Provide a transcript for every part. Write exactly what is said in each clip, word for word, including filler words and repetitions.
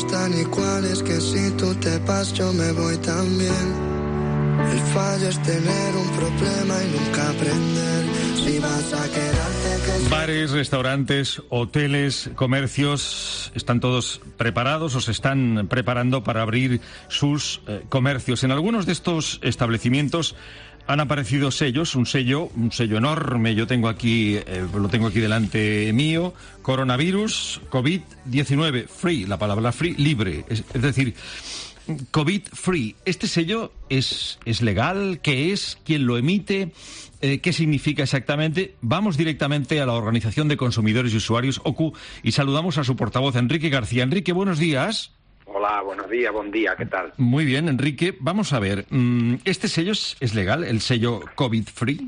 tan iguales que si tú te vas yo me voy también. El fallo es tener un problema y nunca aprender. Si vas a quedarte que... Bares, restaurantes, hoteles, comercios, ¿están todos preparados o se están preparando para abrir sus eh, comercios? En algunos de estos establecimientos han aparecido sellos, un sello, un sello enorme, yo tengo aquí, eh, lo tengo aquí delante mío, coronavirus, COVID diecinueve, free, la palabra free, libre, es, es decir... COVID free. ¿Este sello es, es legal? ¿Qué es? ¿Quién lo emite? Eh, ¿Qué significa exactamente? Vamos directamente a la Organización de Consumidores y Usuarios, O C U, y saludamos a su portavoz, Enrique García. Enrique, buenos días. Hola, buenos días, buen día, ¿qué tal? Muy bien, Enrique. Vamos a ver, ¿este sello es, es legal, el sello COVID free?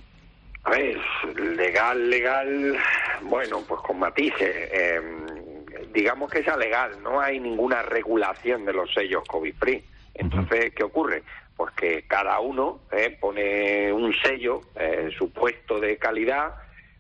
A ver, legal, legal, bueno, pues con matices. Eh, digamos que sea legal, no hay ninguna regulación de los sellos COVID free. Entonces, ¿qué ocurre? Pues que cada uno eh, pone un sello eh, supuesto de calidad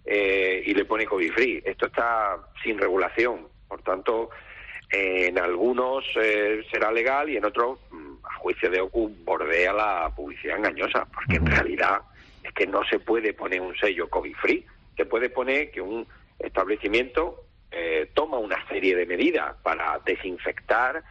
eh, y le pone COVID free. Esto está sin regulación, por tanto, eh, en algunos eh, será legal y en otros, a juicio de O C U, bordea la publicidad engañosa, porque en realidad es que no se puede poner un sello COVID free. Se puede poner que un establecimiento eh, toma una serie de medidas para desinfectar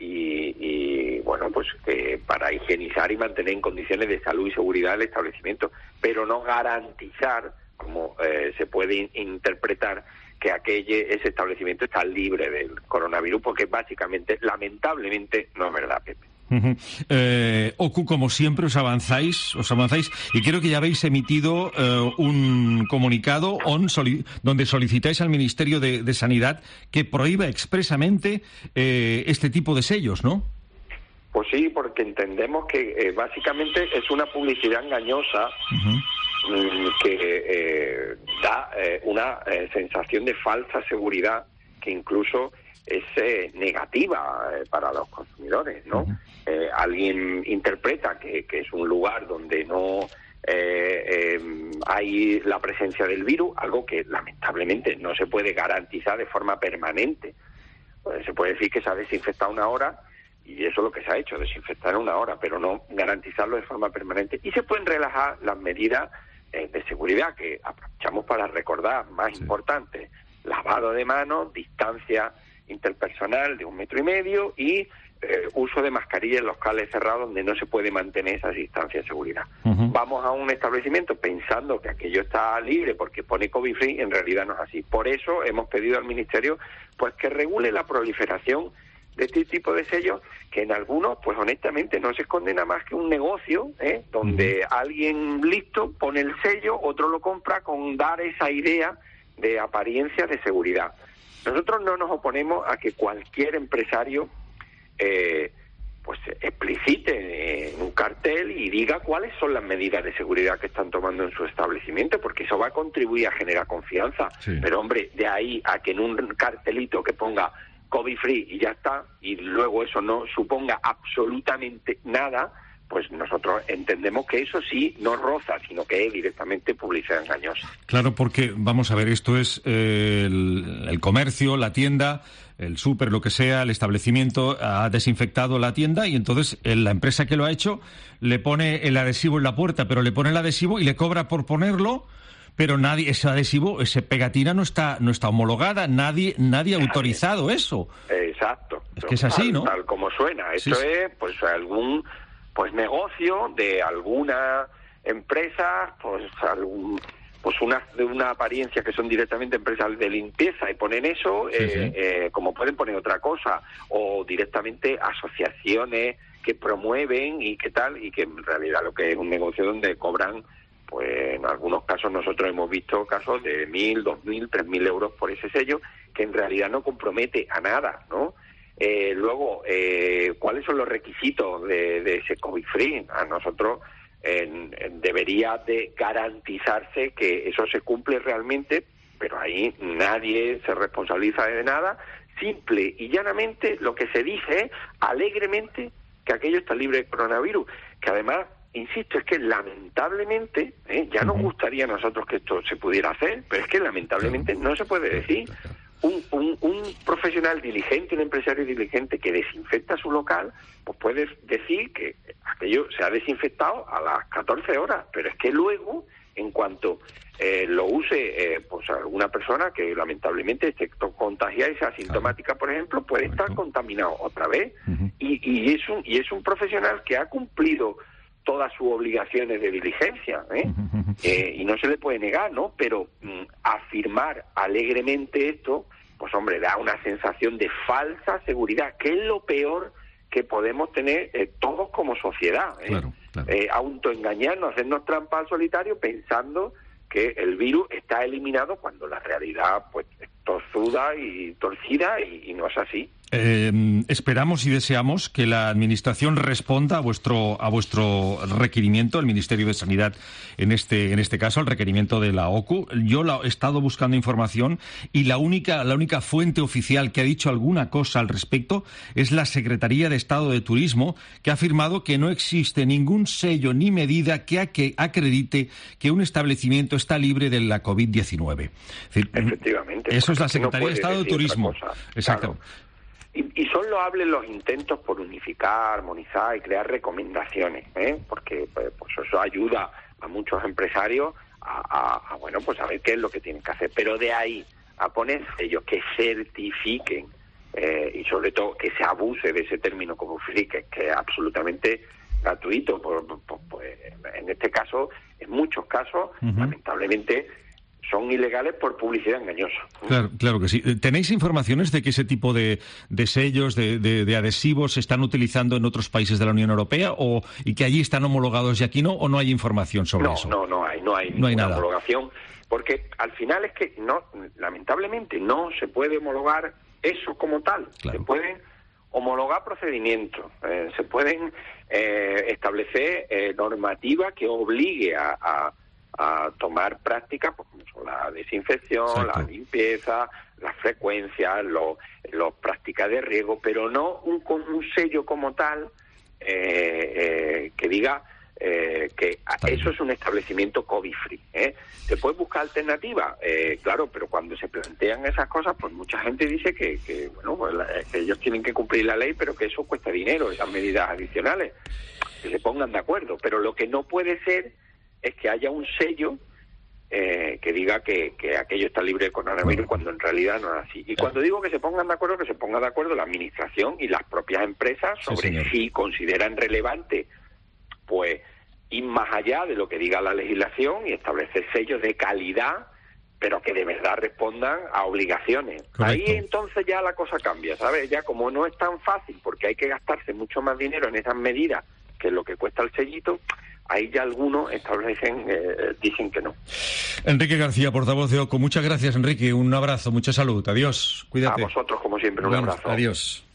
y, y bueno, pues eh, para higienizar y mantener en condiciones de salud y seguridad el establecimiento, pero no garantizar, como eh, se puede in- interpretar, que aquel, ese establecimiento está libre del coronavirus, porque básicamente, lamentablemente, no es verdad, Pepe. Uh-huh. Eh, O C U, como siempre, os avanzáis, os avanzáis, y creo que ya habéis emitido eh, un comunicado on soli- donde solicitáis al Ministerio de, de Sanidad que prohíba expresamente eh, este tipo de sellos, ¿no? Pues sí, porque entendemos que eh, básicamente es una publicidad engañosa. Uh-huh. que eh, da eh, una eh, sensación de falsa seguridad que incluso es eh, negativa eh, para los consumidores, ¿no? Uh-huh. Eh, alguien interpreta que, que es un lugar donde no eh, eh, hay la presencia del virus, algo que lamentablemente no se puede garantizar de forma permanente. Pues se puede decir que se ha desinfectado una hora y eso es lo que se ha hecho, desinfectar una hora, pero no garantizarlo de forma permanente. Y se pueden relajar las medidas eh, de seguridad que aprovechamos para recordar, más sí. importante, lavado de manos, distancia interpersonal de un metro y medio y eh, uso de mascarilla en locales cerrados donde no se puede mantener esa distancia de seguridad. Uh-huh. Vamos a un establecimiento pensando que aquello está libre porque pone COVID free, en realidad no es así. Por eso hemos pedido al Ministerio pues que regule la proliferación de este tipo de sellos, que en algunos, pues honestamente, no se esconde nada más que un negocio, ¿eh? donde uh-huh. alguien listo pone el sello, otro lo compra con dar esa idea de apariencia de seguridad. Nosotros no nos oponemos a que cualquier empresario eh, pues explicite en un cartel y diga cuáles son las medidas de seguridad que están tomando en su establecimiento, porque eso va a contribuir a generar confianza. Sí. Pero hombre, de ahí a que en un cartelito que ponga COVID free y ya está, y luego eso no suponga absolutamente nada, pues nosotros entendemos que eso sí no roza, sino que es directamente publicidad engañosa. Claro, porque, vamos a ver, esto es eh, el, el comercio, la tienda, el súper, lo que sea, el establecimiento ha desinfectado la tienda y entonces eh, la empresa que lo ha hecho le pone el adhesivo en la puerta, pero le pone el adhesivo y le cobra por ponerlo, pero nadie, ese adhesivo, ese pegatina no está no está homologada, nadie nadie ha autorizado eso. Exacto. Es que es así, tal, ¿no? Tal como suena. Esto sí, es pues algún pues negocio de alguna empresa, pues algún pues una de una apariencia que son directamente empresas de limpieza y ponen eso, sí, eh, sí. Eh, como pueden poner otra cosa, o directamente asociaciones que promueven y qué tal, y que en realidad lo que es un negocio donde cobran, pues en algunos casos nosotros hemos visto casos de mil, dos mil, tres mil euros por ese sello, que en realidad no compromete a nada, ¿no? Eh, luego, eh, ¿cuáles son los requisitos de, de ese COVID free? A nosotros eh, debería de garantizarse que eso se cumple realmente, pero ahí nadie se responsabiliza de nada. Simple y llanamente lo que se dice es alegremente que aquello está libre de coronavirus, que además, insisto, es que lamentablemente, ¿eh? ya nos gustaría a nosotros que esto se pudiera hacer, pero es que lamentablemente no se puede decir. un, un, un profesional diligente, un empresario diligente que desinfecta su local, pues puedes decir que aquello se ha desinfectado a las catorce horas, pero es que luego, en cuanto eh, lo use eh, pues alguna persona que lamentablemente esté contagiada y sea asintomática, por ejemplo, puede estar contaminado otra vez. Uh-huh. y, y, es un, y es un profesional que ha cumplido todas sus obligaciones de diligencia, ¿eh? Uh-huh. Eh, y no se le puede negar, ¿no? Pero mm, afirmar alegremente esto, pues hombre, da una sensación de falsa seguridad, que es lo peor que podemos tener eh, todos como sociedad, ¿eh? Claro, claro. Eh, autoengañarnos, hacernos trampa al solitario pensando que el virus está eliminado cuando la realidad pues es tozuda y torcida y, y no es así. Eh, esperamos y deseamos que la Administración responda a vuestro a vuestro requerimiento, el Ministerio de Sanidad en este en este caso, al requerimiento de la O C U. Yo la, he estado buscando información y la única la única fuente oficial que ha dicho alguna cosa al respecto es la Secretaría de Estado de Turismo, que ha afirmado que no existe ningún sello ni medida que, a, que acredite que un establecimiento está libre de la covid diecinueve. Es decir, efectivamente. Eso es la Secretaría no de Estado de Turismo. Exacto. Claro. Y, y son loables los intentos por unificar, armonizar y crear recomendaciones, ¿eh? Porque pues, pues eso ayuda a muchos empresarios a, a, a, bueno, pues a ver qué es lo que tienen que hacer. Pero de ahí a poner sellos que certifiquen eh, y sobre todo que se abuse de ese término como free, que, que es absolutamente gratuito, por, por, pues, en este caso, en muchos casos, uh-huh. lamentablemente, son ilegales por publicidad engañosa. Claro, claro que sí. ¿Tenéis informaciones de que ese tipo de, de sellos, de, de, de adhesivos se están utilizando en otros países de la Unión Europea o y que allí están homologados y aquí no, o no hay información sobre no, eso? No, no hay, no hay no hay nada. homologación, porque al final es que no, lamentablemente no se puede homologar eso como tal. Claro. Se pueden homologar procedimientos, eh, se pueden eh, establecer eh, normativa que obligue a, a a tomar prácticas pues, como son la desinfección, Exacto. la limpieza, las frecuencias, los, los prácticas de riego, pero no un, un sello como tal eh, eh, que diga eh, que Está eso bien. Es un establecimiento COVID-free. ¿eh? ¿Se puede buscar alternativas? Eh, claro, pero cuando se plantean esas cosas, pues mucha gente dice que, que bueno, pues la, que ellos tienen que cumplir la ley, pero que eso cuesta dinero, esas medidas adicionales, que se pongan de acuerdo. Pero lo que no puede ser es que haya un sello eh, que diga que, que aquello está libre de coronavirus, cuando en realidad no es así. Y cuando digo que se pongan de acuerdo, que se ponga de acuerdo la Administración y las propias empresas sobre sí, si consideran relevante pues ir más allá de lo que diga la legislación y establecer sellos de calidad, pero que de verdad respondan a obligaciones. Correcto. Ahí entonces ya la cosa cambia, ¿sabes? Ya como no es tan fácil, porque hay que gastarse mucho más dinero en esas medidas que es lo que cuesta el sellito, ahí ya algunos establecen, eh, dicen que no. Enrique García, portavoz de O C U. Muchas gracias, Enrique. Un abrazo, mucha salud. Adiós. Cuídate. A vosotros, como siempre, un bueno, abrazo. Adiós.